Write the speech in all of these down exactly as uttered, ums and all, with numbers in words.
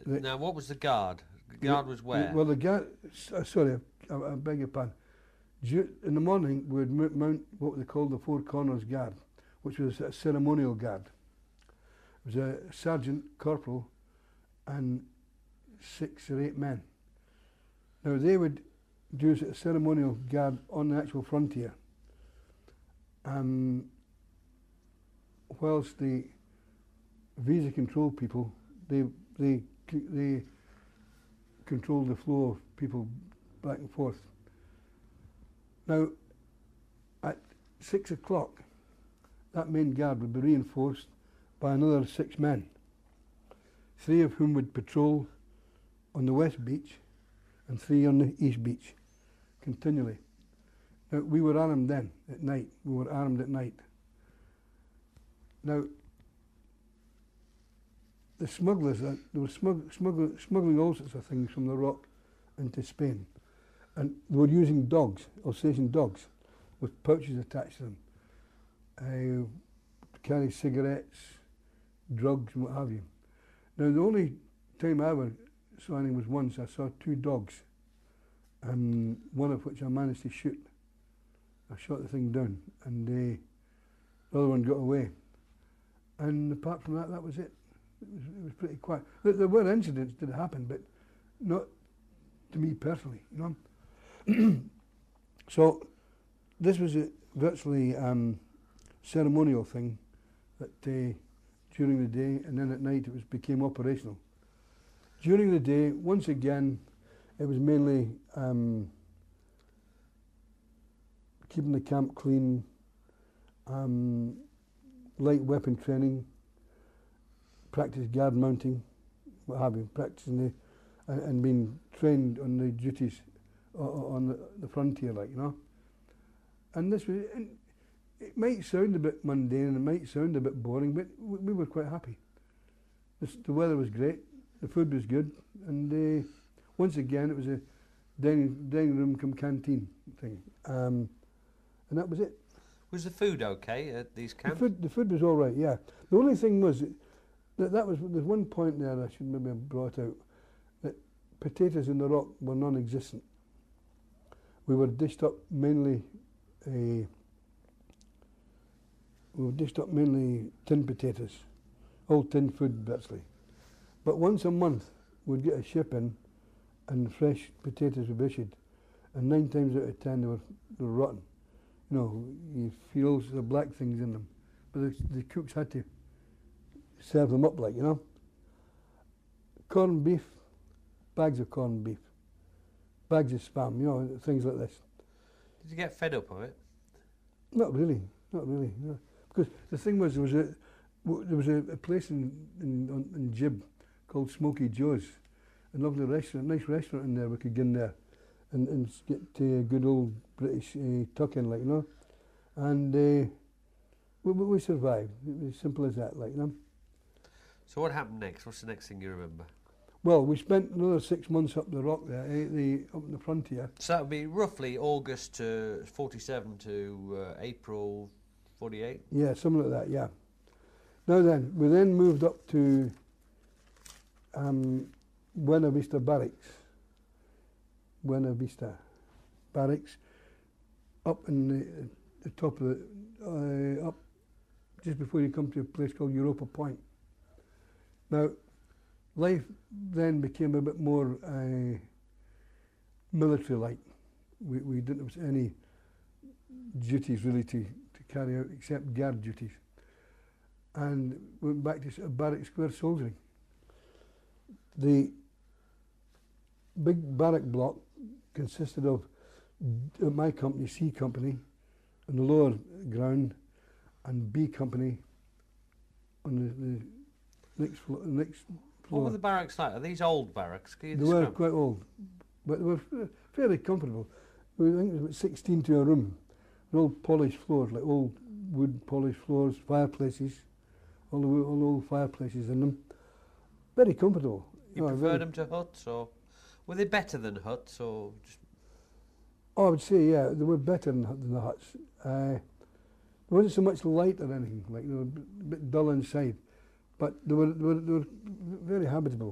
The, now, what was the guard? The guard the, was where? Well, the guard. Uh, sorry, I, I beg your pardon. Du in the morning, we would mount what they called the Four Corners Guard, which was a ceremonial guard. It was a sergeant, corporal, and six or eight men. Now they would do a ceremonial guard on the actual frontier. Um, whilst the visa control people, they they they controlled the flow of people back and forth. Now, at six o'clock, that main guard would be reinforced by another six men, three of whom would patrol on the west beach and three on the east beach, continually. Now, we were armed then, at night. We were armed at night. Now, the smugglers, uh, they were smugg smuggling, smuggling all sorts of things from the Rock into Spain. And they were using dogs, Alsatian dogs, with pouches attached to them, uh, to carry cigarettes, drugs and what have you. Now the only time I ever saw anything was once I saw two dogs, um, one of which I managed to shoot. I shot the thing down and uh, the other one got away. And apart from that, that was it. It was, it was pretty quiet. There, there were incidents that happened, but not to me personally, you know. So this was a virtually um, ceremonial thing that uh, during the day, and then at night it was became operational. During the day, once again, it was mainly um, keeping the camp clean, um, light weapon training, practice guard mounting, what have you, practicing the, and, and being trained on the duties on the, the frontier, like, you know. And this was, and it might sound a bit mundane and it might sound a bit boring, but we, we were quite happy. This, the weather was great, the food was good, and uh, once again it was a dining, dining room come canteen thing, um, and that was it. Was the food okay at these camps? The food, the food was all right, yeah. The only thing was that that was, there's one point there I should maybe have brought out, that potatoes in the Rock were non-existent. We were dished up mainly uh, we were dished up mainly tin potatoes, all tin food virtually. But once a month we'd get a ship in and fresh potatoes would be issued, and nine times out of ten they were, they were rotten. You know, you feel all sorts of black things in them, but the, the cooks had to serve them up, like, you know. Corned beef, bags of corned beef. Bags of spam, you know, things like this. Did you get fed up of it? Not really, not really. No. Because the thing was, there was a w there was a, a place in in, on, in Jib called Smoky Joe's, a lovely restaurant, nice restaurant in there. We could get in there and and get uh, good old British uh, tuck in, like, you know, and uh, we, we survived. It was as simple as that, like, you know. So what happened next? What's the next thing you remember? Well, we spent another six months up the Rock there, eh, the up in the frontier. So that would be roughly August to forty-seven to uh, April forty-eight? Yeah, something like that, yeah. Now then, we then moved up to um, Buena Vista Barracks. Buena Vista Barracks, up in the, the top of the, uh, up just before you come to a place called Europa Point. Now, life then became a bit more uh, military-like. We, we didn't have any duties really to, to carry out except guard duties. And went back to sort of barrack square soldiering. The big barrack block consisted of uh, my company, C Company, on the lower ground, and B Company on the, the next floor. Next What were the barracks like? Are these old barracks? Can you They describe? were quite old, but they were fairly comfortable. I think it was about sixteen to a room, and all polished floors, like old wood polished floors, fireplaces, all the all old fireplaces in them. Very comfortable. You No, preferred very- them to huts, or were they better than huts, or just Oh, I would say, yeah, they were better than, than the huts. Uh, there wasn't so much light or anything, like they were a bit dull inside, but they were, they were, they were very habitable.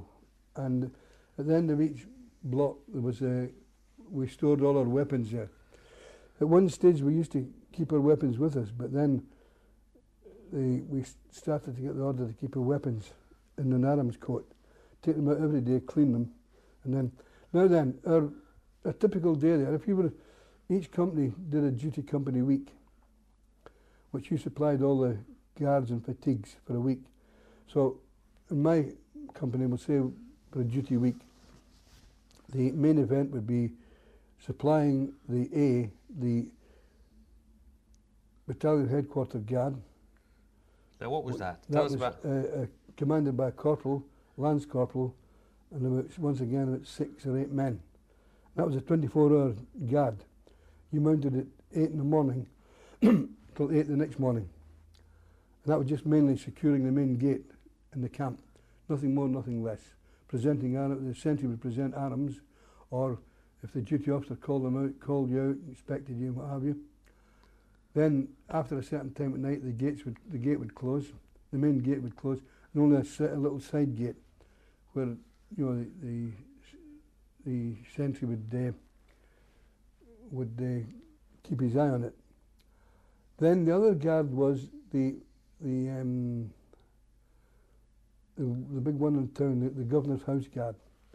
And at the end of each block, there was a, we stored all our weapons there. At one stage, we used to keep our weapons with us, but then they, we started to get the order to keep our weapons in an Adams coat, take them out every day, clean them, and then, now then, our, a typical day there, if you were, each company did a duty company week, which you supplied all the guards and fatigues for a week. So in my company, we'll say for a duty week, the main event would be supplying the A, the battalion headquarter guard. Now what was that? That Tell was us about... uh, uh, commanded by a corporal, lance corporal, and about, once again about six or eight men. That was a twenty-four hour guard. You mounted at eight in the morning till eight the next morning. And that was just mainly securing the main gate in the camp. Nothing more, nothing less. Presenting arms, the sentry would present arms, or if the duty officer called them out, called you out, inspected you, what have you. Then after a certain time at night, the gates would, the gate would close, the main gate would close, and only a, a little side gate where, you know, the the, the sentry would uh, would uh, keep his eye on it. Then the other guard was the the um, the, the big one in town, the, the governor's house guard.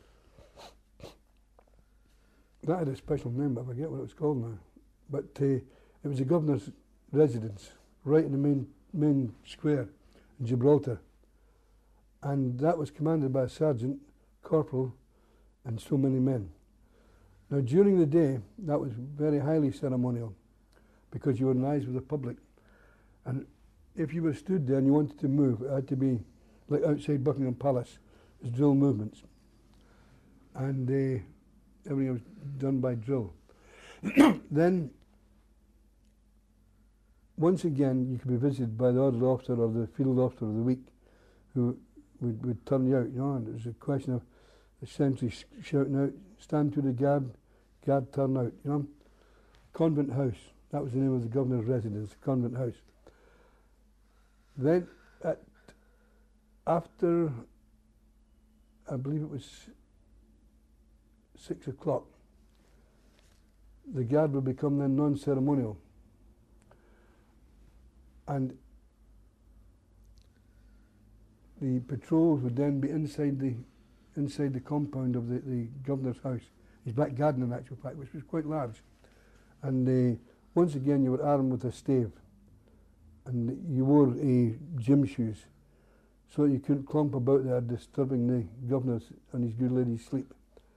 That had a special name, but I forget what it was called now. But uh, it was the governor's residence, right in the main main square in Gibraltar. And that was commanded by a sergeant, corporal, and so many men. Now during the day, that was very highly ceremonial, because you were in eyes with the public. And if you were stood there and you wanted to move, it had to be like outside Buckingham Palace, as drill movements. And uh, everything was done by drill. Then, once again, you could be visited by the order officer or the field officer of the week, who would, would turn you out, you know, and it was a question of the sentry sh shouting out, stand to the guard, guard turn out, you know. Convent House, that was the name of the governor's residence, Convent House. Then, at, after, I believe it was six o'clock, the guard would become then non-ceremonial. And the patrols would then be inside the inside the compound of the, the governor's house, his back garden in actual fact, which was quite large. And uh, once again you were armed with a stave, and you wore uh, gym shoes, so you couldn't clump about there disturbing the governor's and his good lady's sleep.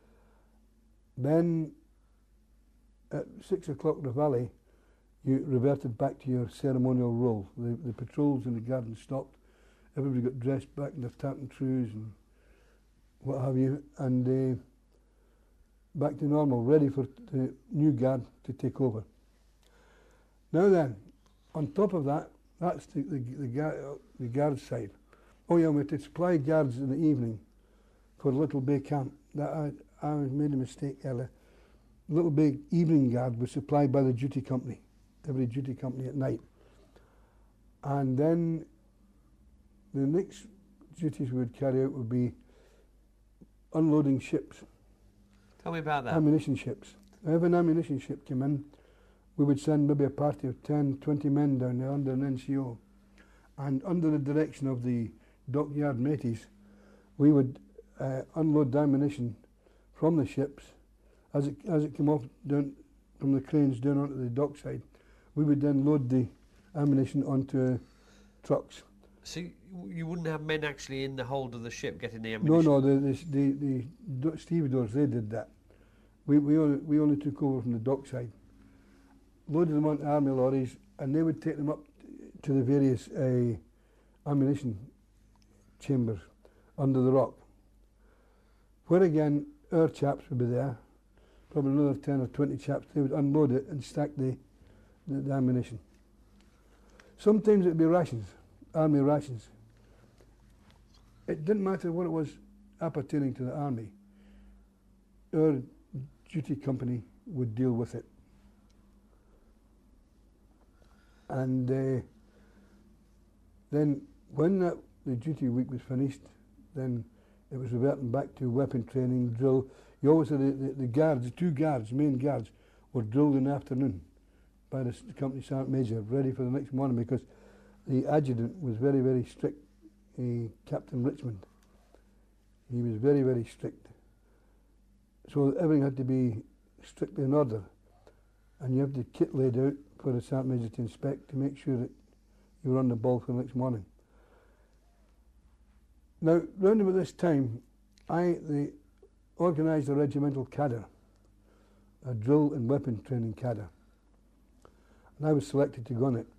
Then at six o'clock in the valley, you reverted back to your ceremonial role. The, the patrols in the garden stopped. Everybody got dressed back in their tartan trews and what have you, and uh, back to normal, ready for the new guard to take over. Now then, on top of that, that's the, the, the, guard, the guard side. Oh yeah, we had to supply guards in the evening for Little Bay Camp. That I, I made a mistake earlier. Little Bay evening guard was supplied by the duty company, every duty company at night. And then the next duties we would carry out would be unloading ships. Tell me about that. Ammunition ships. If an ammunition ship came in, we would send maybe a party of ten, twenty men down there under an N C O. And under the direction of the dockyard mateys, we would uh, unload the ammunition from the ships. As it, as it came off down from the cranes down onto the dockside, we would then load the ammunition onto uh, trucks. So you wouldn't have men actually in the hold of the ship getting the No, ammunition? no, the, the, the, the stevedores, they did that. We, we, only, we only took over from the dockside, loaded them onto army lorries, and they would take them up to the various uh, ammunition chambers under the rock, where again our chaps would be there, probably another ten or twenty chaps. They would unload it and stack the, the, the ammunition. Sometimes it would be rations, army rations. It didn't matter what it was appertaining to the army. Our duty company would deal with it. And uh, then when that, the duty week was finished, then it was reverting back to weapon training, drill. You always had the, the, the guards, the two guards, main guards, were drilled in the afternoon by the, s- the company sergeant major, ready for the next morning, because the adjutant was very, very strict, uh, Captain Richmond. He was very, very strict. So everything had to be strictly in order. And you have the kit laid out for the sergeant major to inspect to make sure that you were on the ball for the next morning. Now, round about this time, I they organised a regimental cadre, a drill and weapon training cadre, and I was selected to go on it.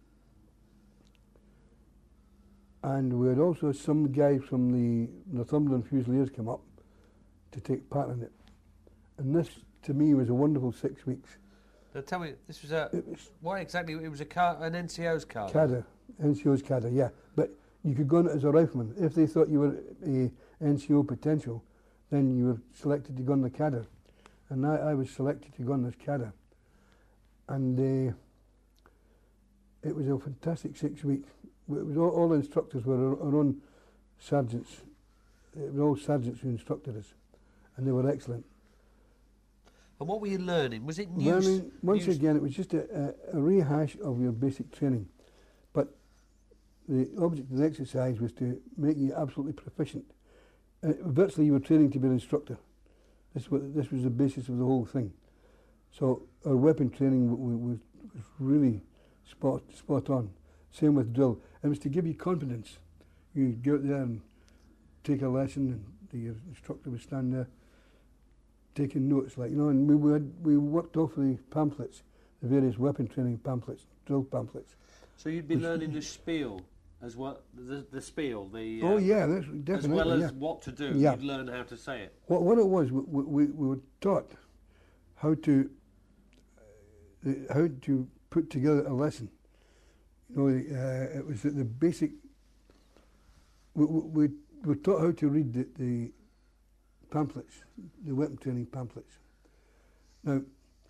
And we had also some guys from the Northumberland Fusiliers come up to take part in it. And this, to me, was a wonderful six weeks. Now tell me, this was a, It was what exactly, it was a car, an N C O's car? cadre, N C O's cadre, yeah. But you could go on it as a rifleman. If they thought you were a N C O potential, then you were selected to go on the cadre. And I, I was selected to go on this cadre. And uh, it was a fantastic six weeks. It was all, all the instructors were our, our own sergeants. It was all sergeants who instructed us, and they were excellent. And what were you learning? Was it new? Learning, once new again, it was just a, a, a rehash of your basic training. But the object of the exercise was to make you absolutely proficient. Uh, virtually, you were training to be an instructor. This was, this was the basis of the whole thing. So our weapon training w- w- was, was really spot, spot on. Same with drill. It was to give you confidence. You go out there and take a lesson, and the instructor would stand there taking notes, like, you know, and we we, had, we worked off the pamphlets, the various weapon training pamphlets, drill pamphlets. So you'd be learning the spiel as well, the, the spiel, the... Uh, Oh yeah, that's definitely. as well as yeah. what to do, Yeah. you'd learn how to say it. What, what it was, we, we, we were taught how to uh, how to put together a lesson. You know, uh, it was the, the basic. We, we, we were taught how to read the, the pamphlets, the weapon training pamphlets. Now,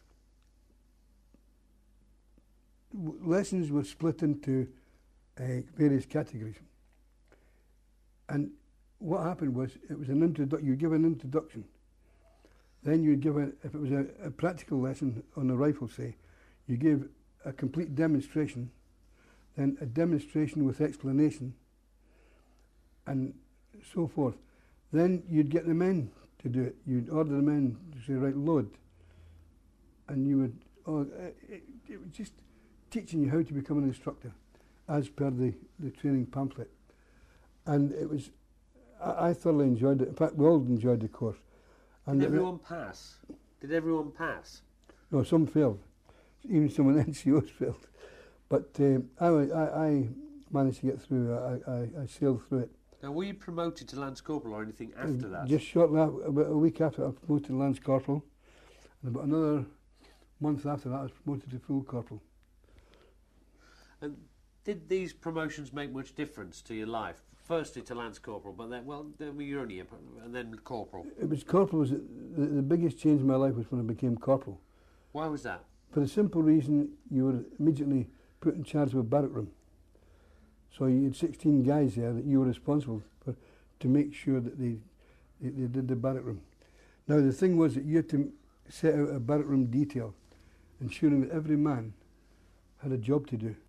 w- lessons were split into uh, various categories, and what happened was it was an introdu- you give an introduction, then you give a, if it was a, a practical lesson on a rifle, say, you give a complete demonstration, then a demonstration with explanation, and so forth. Then you'd get the men to do it. You'd order the men to say, right, load, and you would. Oh, it, it was just teaching you how to become an instructor, as per the, the training pamphlet, and it was. I, I thoroughly enjoyed it. In fact, we all enjoyed the course. And Did it- everyone pass? Did everyone pass? No, some failed. Even some of the N C Os failed. But um, I, I, I managed to get through. I, I, I sailed through it. Now, were you promoted to Lance Corporal or anything after that? Just shortly, after, about a week after, I was promoted to Lance Corporal. And about another month after that, I was promoted to Full Corporal. And did these promotions make much difference to your life? Firstly to Lance Corporal, but then, well, then you're only a, and then Corporal. It was Corporal. Was the, the biggest change in my life was when I became Corporal. Why was that? For the simple reason you were immediately put in charge of a barrack room. So you had sixteen guys there that you were responsible for to make sure that they, they, they did the barrack room. Now the thing was that you had to set out a barrack room detail, ensuring that every man had a job to do.